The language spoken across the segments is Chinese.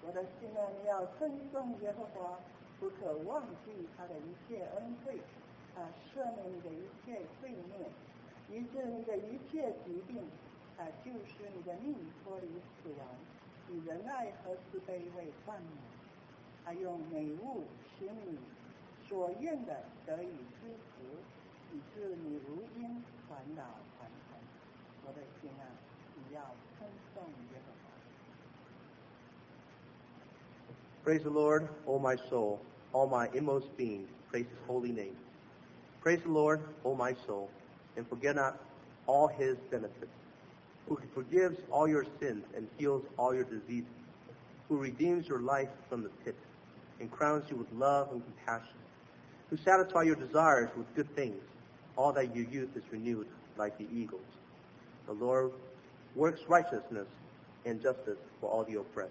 我的心啊，你要称颂耶和华，不可忘记他的一切恩惠，赦免你的一切罪孽，医治你的一切疾病，救赎你的命脱离死亡，以仁爱和慈悲为冠冕，还用美物使你所愿的得以知足，以致你如鹰返老还童。我的心啊，你要称颂耶和华。 Praise the Lord, O my soul, all my inmost being, praise his holy name. Praise the Lord, O my soul, and forget not all his benefits, who forgives all your sins and heals all your diseases, who redeems your life from the pit, and crowns you with love and compassion, who satisfy your desires with good things, all that your youth is renewed like the eagles. The Lord works righteousness and justice for all the oppressed.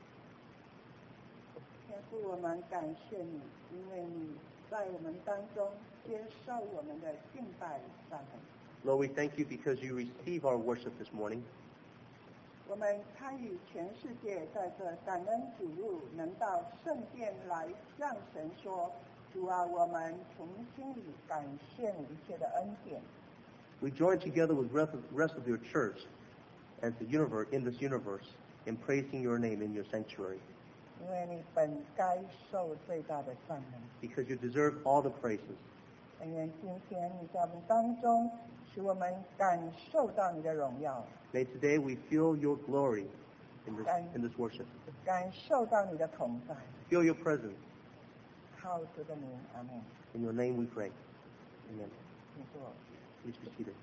天父，我们感谢你，因为你在我们当中接受我们的敬拜赞美。 Lord, we thank you because you receive our worship this morning. 我们参与全世界在这感恩主日，能到圣殿来向神说：主啊，我们从心里感谢你一切的恩典。 We join together with the rest of your church as the universe in this universe in praising your name in your sanctuary. 因为你本该受最大的赞美。 Because you deserve all the praises. 但愿今天你在我们当中，使我们感受到你的荣耀。 May today we feel your glory in this worship. 感受到你的同在。 Feel your presence. 靠主的名，阿门。 In your name we pray. Amen. 请坐。 Please be seated.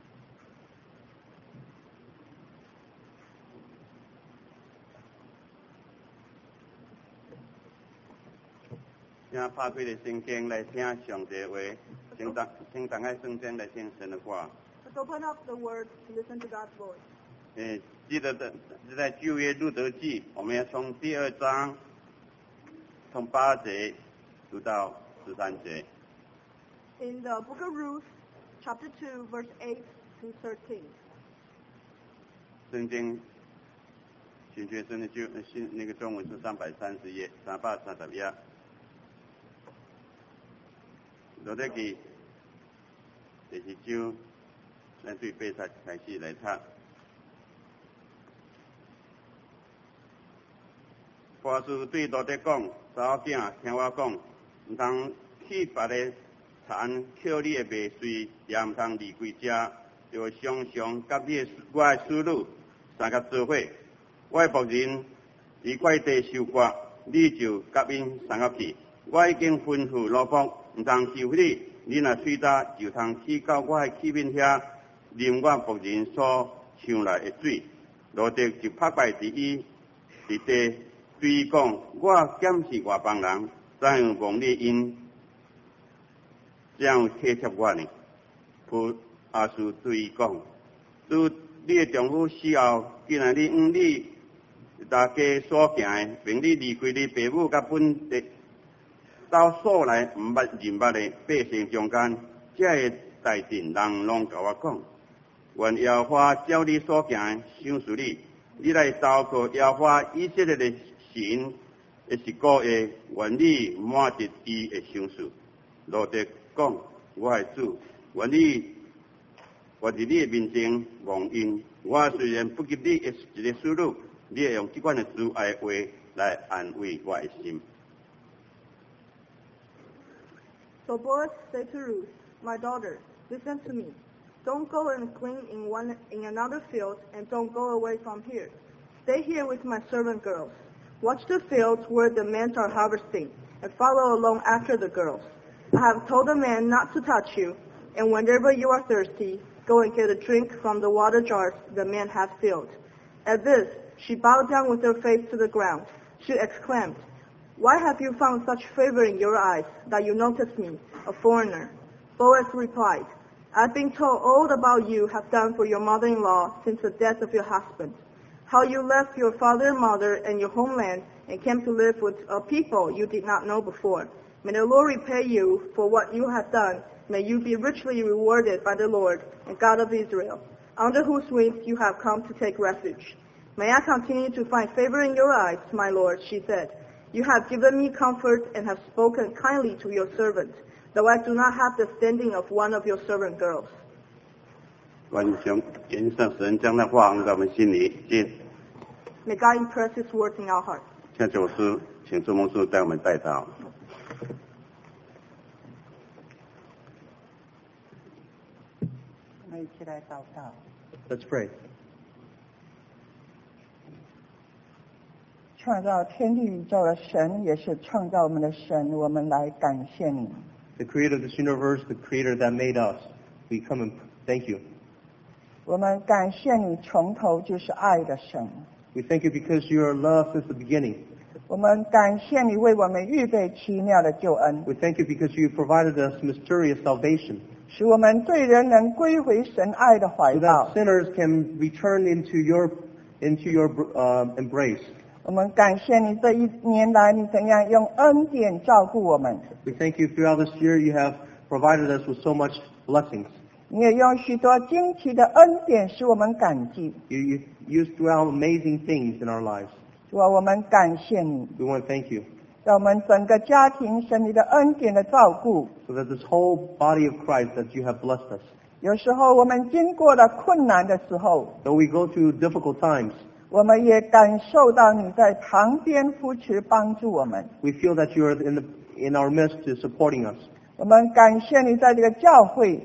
请拍开的圣经来听上帝的话，请打开圣经来听神的话。 Let's open up the Word to listen to God's voice. 记得在旧约路德记，我们要从第2章从8节读到13节。 In the book of Ruth, chapter 2, verse 8 to 13. 圣经新学生的那个中文是330页，330页。路德记第4章，咱对8节开始来读。花师对路德讲：查某囝，听我讲，唔通去别个田捡你的麦穗，也唔通离开家，就常常甲我的孙女三个做伙。我的仆人离块地收割，你就甲因三个去。我已经吩咐老仆，唔通欺负你。你若随早就通去到我的器皿遐，啉我仆人所抢来的水。路德就拍败伫伊伫地，对伊讲：我检视外邦人，怎样望你因这样体贴我呢？仆阿叔对伊讲：自你的丈夫死后，今仔日你大家所行的，并你离开你父母甲本地到所来唔捌认捌的百姓中间，这个代志人拢甲我讲。愿耶和华照你所行的赏赐你，你来投靠耶和华以色列的神，也是个月，愿你满得伊的赏赐。路德讲：我的主，愿你我伫你的面前望应。我虽然不及你一个思路，你会用这款的慈爱话来安慰我的心。 So Boaz said to Ruth, "My daughter, listen to me. Don't go and glean in another field, and don't go away from here. Stay here with my servant girls. Watch the fields where the men are harvesting, and follow along after the girls. I have told the men not to touch you, and whenever you are thirsty, go and get a drink from the water jars the men have filled." At this, she bowed down with her face to the ground. She exclaimed, "Why have you found such favor in your eyes that you notice me, a foreigner?" Boaz replied, "I've been told all about you have done for your mother-in-law since the death of your husband, how you left your father and mother and your homeland and came to live with a people you did not know before. May the Lord repay you for what you have done. May you be richly rewarded by the Lord and God of Israel, under whose wings you have come to take refuge. May I continue to find favor in your eyes, my Lord, she said. You have given me comfort and have spoken kindly to your servant, though I do not have the standing of one of your servant girls. 愿上神将那话放在我们心里，进。 May God impress His words in our hearts. 现在是请朱牧师带我们带到。 我们一起来祷告。 Let's pray. 创造天地宇宙的神，也是创造我们的神，我们来感谢你。 The creator of this universe, the creator that made us, we come and thank you. 我们感谢你从头就是爱的神。 We thank you because you are love since the beginning. 我们感谢你为我们预备奇妙的救恩， We thank you because you provided us mysterious salvation, 使我们罪人能归回神爱的怀 so 抱 that。sinners can return into your embrace. 我们感谢你这一年来你怎样用恩典照顾我们， We thank you throughout this year you have provided us with so much blessings. 你也用许多惊奇的恩典使我们感激。 You used throughout amazing things in our lives. 主啊，我们感谢你， We want to thank you. 让我们整个家庭神你的恩典的照顾。 So that this whole body of Christ that you have blessed us. 有时候我们经过了困难的时候， Though we go through difficult times, 我们也感受到你在旁边扶持帮助我们。 we feel that you are in our midst supporting us. 我们感谢你在这个教会，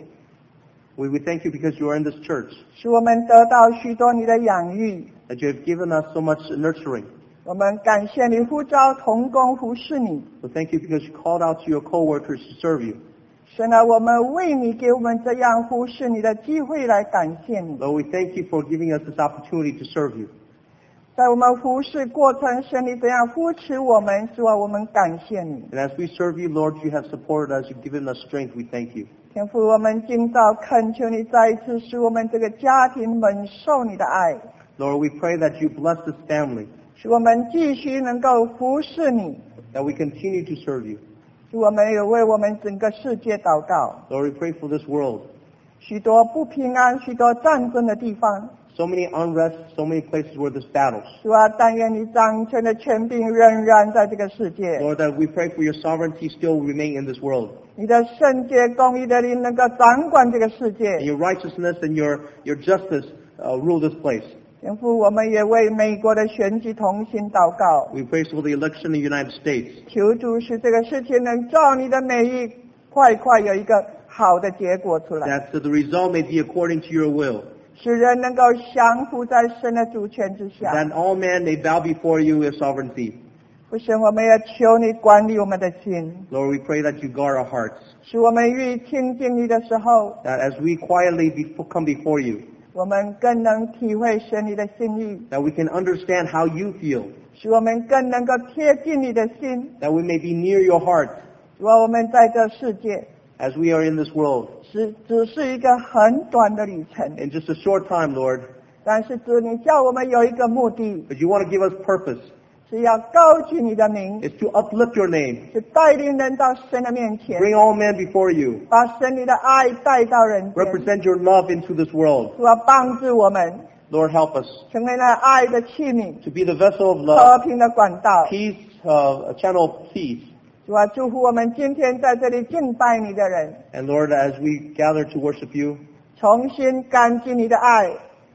We thank you because you are in this church, 使我们得到许多你的养育。 that you have given us so much nurturing. 我们感谢你呼召同工服侍你。 So thank you because you called out to your co-workers to serve you. 神啊，我们为你给我们这样服侍你的机会来感谢你。 Lord, we thank you for giving us this opportunity to serve you. 在我们服侍过程，神你怎样扶持我们，主啊，我们感谢你。 And as we serve you, Lord, you have supported us, you've given us strength, we thank you. 天父，我们今早恳求你再一次使我们这个家庭蒙受你的爱， Lord, we pray that you bless this family, 使我们继续能够服侍你。 that we continue to serve you. 主，我们也为我们整个世界祷告， Lord, we pray for this world. 许多不平安、许多战争的地方， So many unrest, so many places where there's battles. 主啊，但愿你掌权的权柄仍然在这个世界， Lord, that we pray for your sovereignty still remain in this world. 你的圣洁公义的灵能够掌管这个世界。 And your righteousness and your justice rule this place. 天父，我们也为美国的选举同心祷告， We pray for the election in the United States. 求主使这个事情能照你的美意，快快有一个好的结果出来， That the result may be according to your will. 使人能够降服在神的主权之下。 That all men may bow before you with sovereignty. 不是，我们要求你管理我们的心， Lord, we pray that you guard our hearts. 使我们愈亲近你的时候， That as we quietly come before you, 我们更能体会神你的心意， that we can understand how you feel. 使我们更能够贴近你的心。 That we may be near your heart 主啊，我们在这世界 as we are in this world. 只是一个很短的旅程， In just a short time, Lord, 但是主，你叫我们有一个目的， but you want to give us purpose. 是要高举你的名， It's to uplift your name. 是带领人到神的面前， Bring all men before you. 把神你的爱带到人间。 Represent your love into this world. 主啊，帮助我们 Lord, help us 成为了爱的器皿， to be the vessel of 和 love, 平的管道。 peace, a channel of peace. 主啊，祝福我们今天在这里敬拜你的人， And Lord, as we gather to worship you, 重新感激你的爱，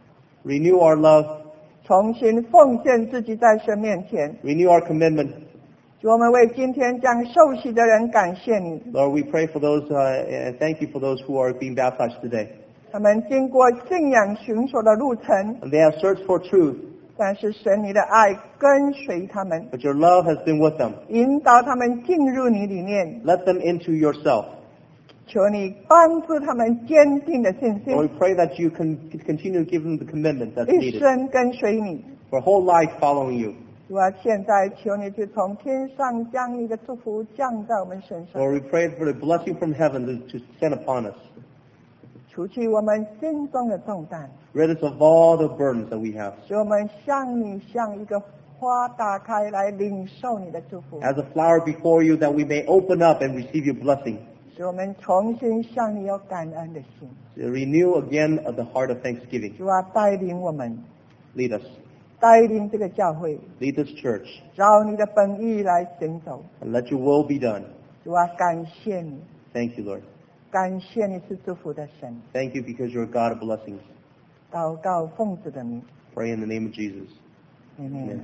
renew our love, 重新奉献自己在神面前。 renew our commitment. 主，我们为今天将受洗的人感谢你， Lord, we pray for those, and thank you for those who are being baptized today. 他们经过信仰寻索的路程， And they have searched for truth, 但是神你的爱跟随他们， but your love has been with them. 引导他们进入你里面。 Let them into yourself. 求你帮助他们坚定的信 Lord, we 心， pray that you can continue to give them the commitment that's 一 needed 生跟随你。 for whole life following you. 主啊，现在求你就从天上将你的祝福降在我们身上， Lord, we pray for the blessing from heaven to send upon us. 除去我们心中的重担， Rid us of all the burdens that we have. 使我们向你像一个花打开来领受你的祝福， As a flower before you, that we may open up and receive your blessing. 使我们重新向你有感恩的心。 To renew again of the heart of thanksgiving. 主啊，带领我们， Lead us. 带领这个教会， lead this church, 照你的本意来行走。 and let your will be done. 主啊，感谢你， Thank you, Lord. 感谢你是祝福的神。 Thank you because you're a God of blessings. 祷告奉主的名， Pray in the name of Jesus. Amen.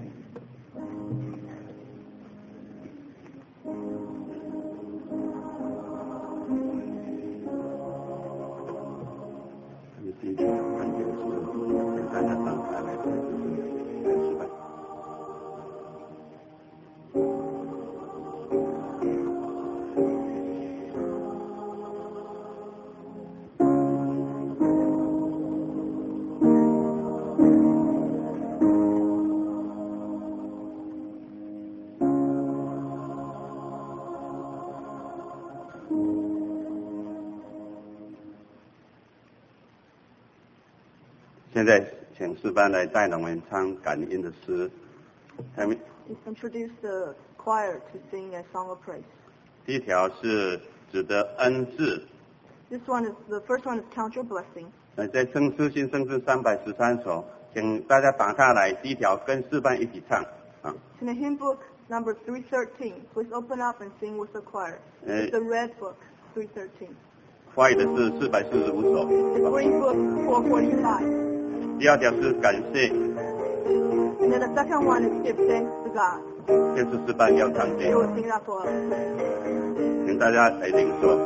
Thank 现在请诗班来带领我们唱感恩的诗。下面 Let's introduce the choir to sing a song of praise. 第一条是指的恩赐。 The first one is count your blessing. 在圣诗新圣诗313首，请大家打开来，第一条跟诗班一起唱啊。 In the hymn book number 313, please open up and sing with the choir. It's the red book, 313. 华语的是445首。 The green book, 445. 第二条是感谢， And then the second one is give thanks to God. 这是诗班要唱的， They will sing that for us. 请大家来领受。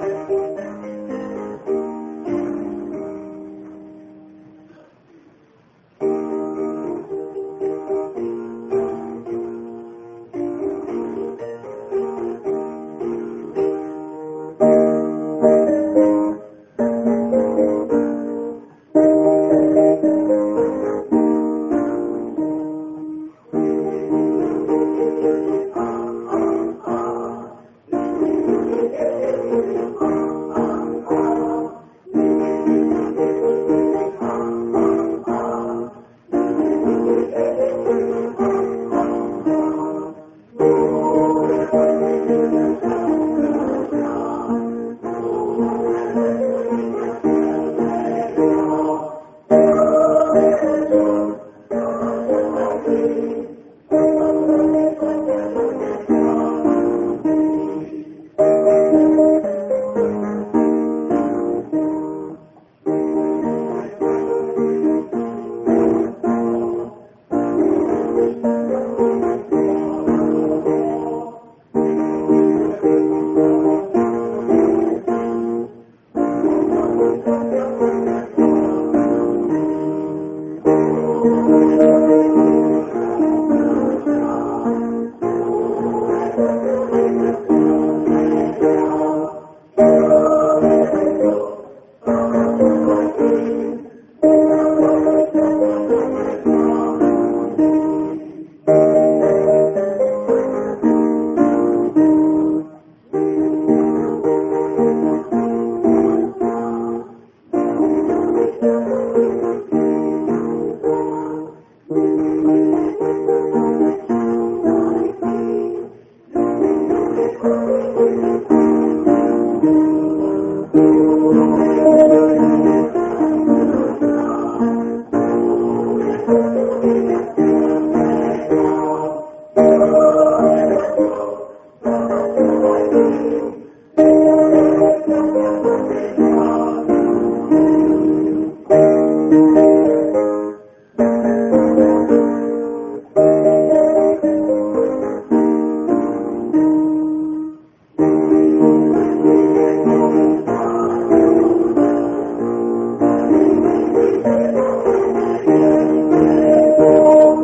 Oh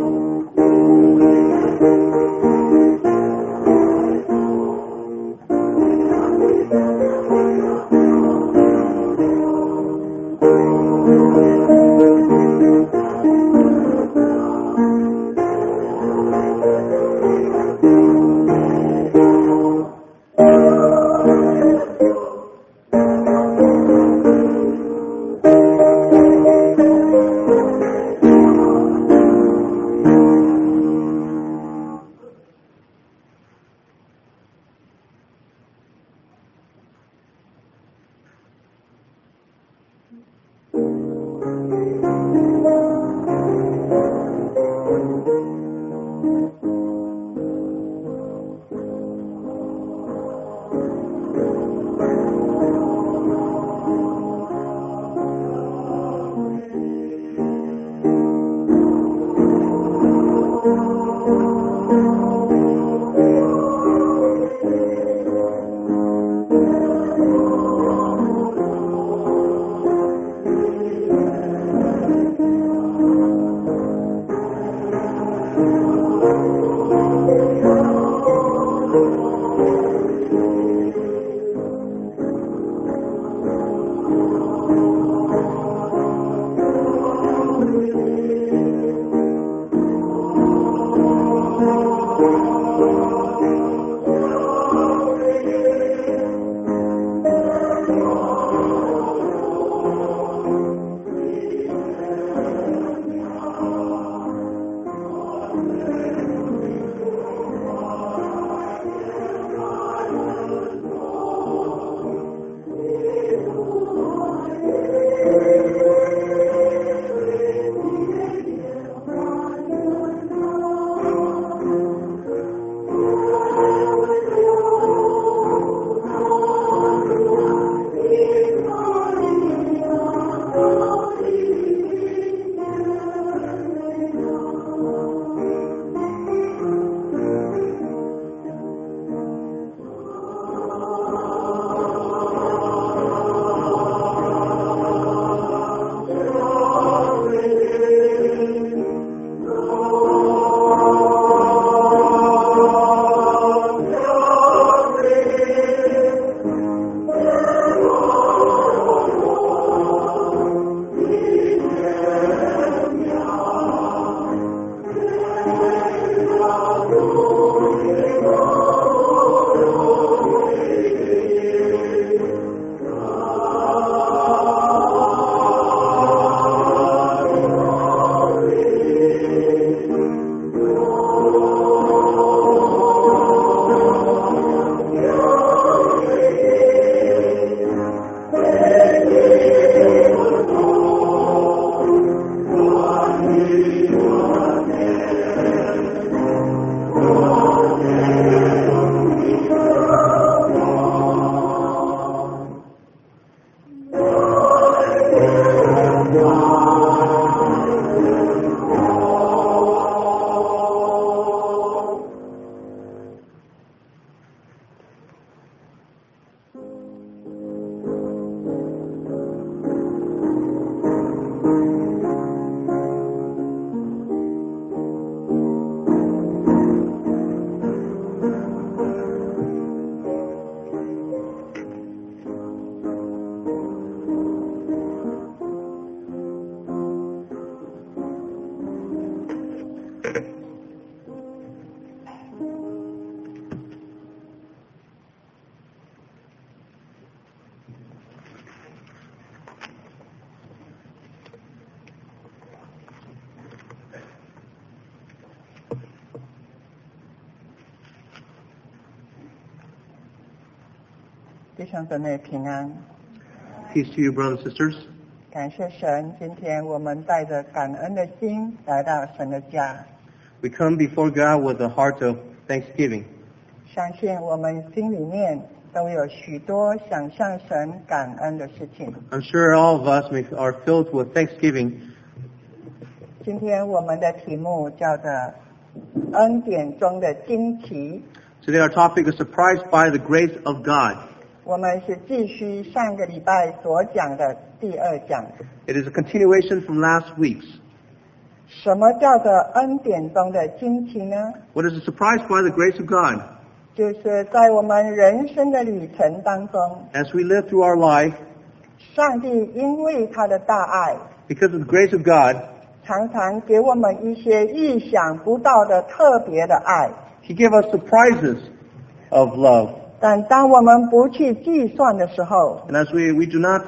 弟兄姊妹平安， Peace to you, brothers and sisters. 感谢神，今天我们带着感恩的心来到神的家， We come before God with a heart of thanksgiving. 相信我们心里面都有许多想向神感恩的事情。 I'm sure all of us are filled with thanksgiving. 今天我们的题目叫做恩典中的惊奇， Today our topic is surprised by the grace of God. 我们是继续上个礼拜所讲的第二讲。 It is a continuation from last week's. 什么叫做恩典中的惊奇呢？ What is a surprise by the grace of God? 就是在我们人生的旅程当中， As we live through our life, 上帝因为他的大爱， because of the grace of God, 常常给我们一些意想不到的特别的爱。 He gave us surprises of love. 但当我们不去计算的时候， And as we do not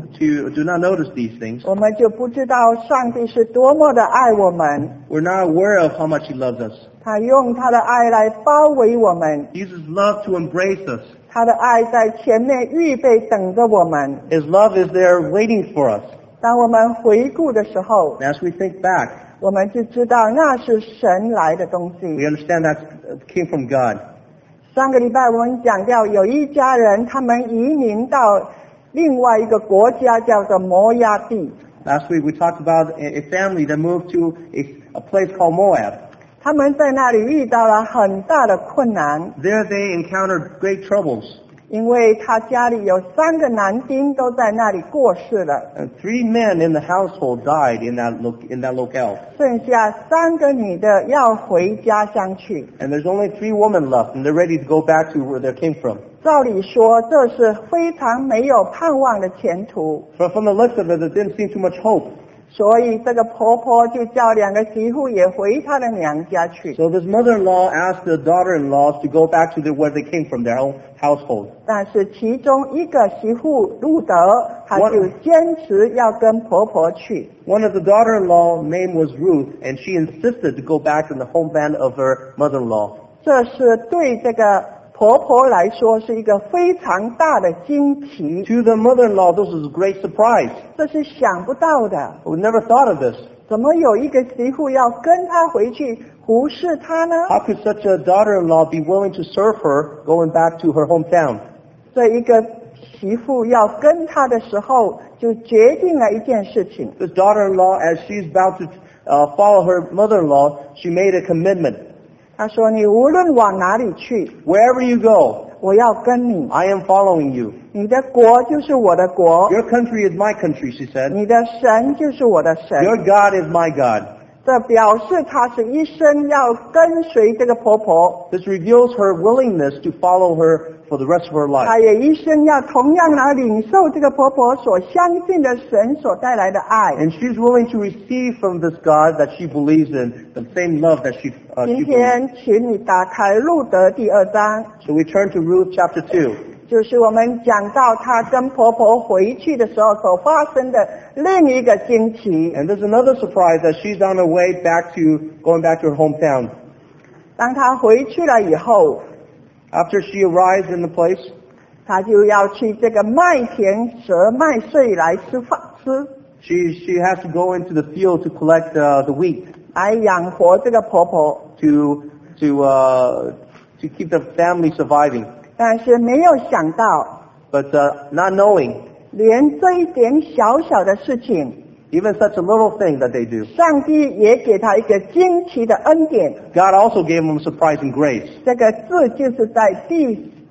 notice these things, 我们就不知道上帝是多么的爱我们。 we're not aware of how much He loves us. 他用他的爱来包围我们， He uses love to embrace us. 他的爱在前面预备等着我们。 His love is there waiting for us. 当我们回顾的时候， And as we think back, 我们就知道那是神来的东西。 we understand that came from God. 上个礼拜我们讲到有一家人，他们移民到另外一个国家，叫做摩押地。 Last week we talked about a family that moved to a place called Moab. 他们在那里遇到了很大的困难， There they encountered great troubles. 因为他家里有3个男丁都在那里过世了， And 3 men in the household died in that locale. 剩下3个女的要回家乡去。 And there's only 3 women left, and they're ready to go back to where they came from. 照理说，这是非常没有盼望的前途， But from the looks of it, it didn't seem too much hope. 所以这个婆婆就叫2个媳妇也回她的娘家去。 So this mother-in-law asked the daughter-in-laws to go back to where they came from, their own household. 但是其中一个媳妇路德，她就坚持要跟婆婆去。 One of the daughter-in-law name was Ruth, and she insisted to go back to the homeland of her mother-in-law. 这是对这个婆婆来说是一个非常大的惊奇， To the mother-in-law, this was a great surprise. 这是想不到的。 We never thought of this. 怎么有一个媳妇要跟她回去，忽视她呢？ How could such a daughter-in-law be willing to serve her going back to her hometown? 这一个媳妇要跟她的时候，就决定了一件事情。 This daughter-in-law, as she's about to follow her mother-in-law, she made a commitment. 她说：“你无论往哪里去， Wherever you go, 我要跟你。 I am following you. 你的国就是我的国， Your country is my country, she said. 你的神就是我的神。” Your God is my God. 这表示她是一生要跟随这个婆婆， This reveals her willingness to follow her for the rest of her life. 她也一生要同样来领受这个婆婆所相信的神所带来的爱。 And she's willing to receive from this God that she believes in, the same love that she 今 believes. 天，请你打开路德第2章， So we turn to Ruth chapter 2. 就是我们讲到她跟婆婆回去的时候所发生的另一个惊奇。 And there's another surprise that she's on her way going back to her hometown. 当她回去了以后， After she arrives in the place, 她就要去这个麦田折麦穗来吃饭吃， she has to go into the field to collect the wheat 来养活这个婆婆。 to keep the family surviving. 但是没有想到， But not knowing, 连这一点小小的事情， even such a little thing that they do, 上帝也给她一个惊奇的恩典。 God also gave them surprising grace. 这个字就是在第